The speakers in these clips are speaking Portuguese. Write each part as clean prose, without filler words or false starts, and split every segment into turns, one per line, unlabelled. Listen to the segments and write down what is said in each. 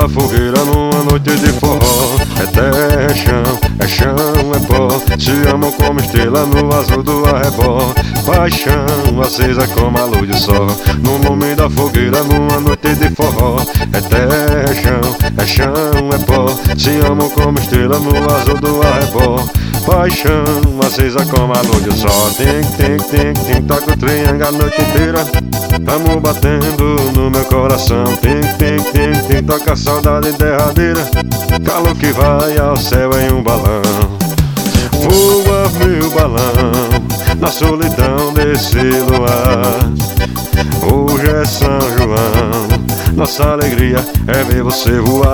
da fogueira numa noite de forró. É terra, é chão, é pó. Se amam como estrela no azul do arrebol. Paixão acesa como a luz do sol. No lume da fogueira numa noite de forró. É terra, é chão, é pó. Se amam como estrela no azul do arrebol. Paixão acesa como a luz do sol. Tem, toca o triângulo a noite inteira. Amor batendo no meu coração. Tem, toca a saudade derradeira. Calor que vai ao céu em um balão. Voa meu balão na solidão desse luar. Hoje é São João, nossa alegria é ver você voar.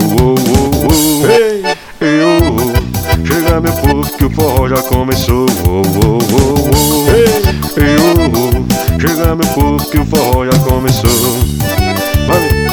Ei, chega meu povo que o forró já começou. Ei, chega meu povo que o forró já começou. Vai.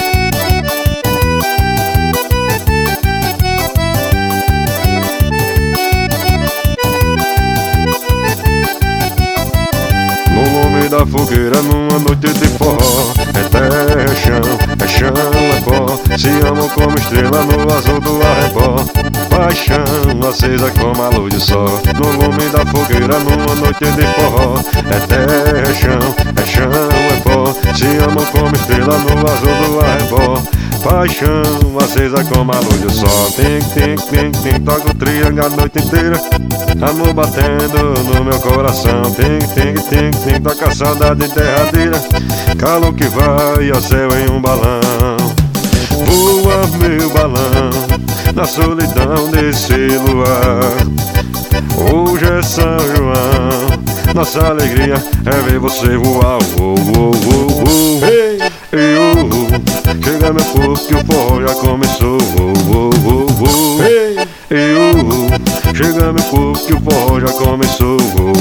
Da fogueira numa noite de forró. É terra, é chão, é pó. Se amam como estrela no azul do arrebol. Paixão acesa como a luz do sol. No lume da fogueira numa noite de forró. É terra, é chão, é pó. Se amam como estrela no azul do arrebol. Paixão acesa como a luz do sol. Tem, toca o triângulo a noite inteira. Amor batendo no meu coração. Tem, toca a saudade derradeira. Calor que vai ao céu em um balão. Voa meu balão na solidão desse luar. Hoje é São João, nossa alegria é ver você voar. Ei, chega meu povo que o forró já começou. Ei, chega meu povo que o forró já começou.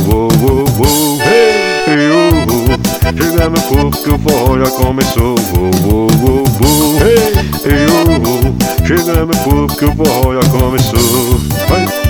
Ei, chega meu povo que o forró já começou. Ei, chega meu povo que o forró já começou. Vai.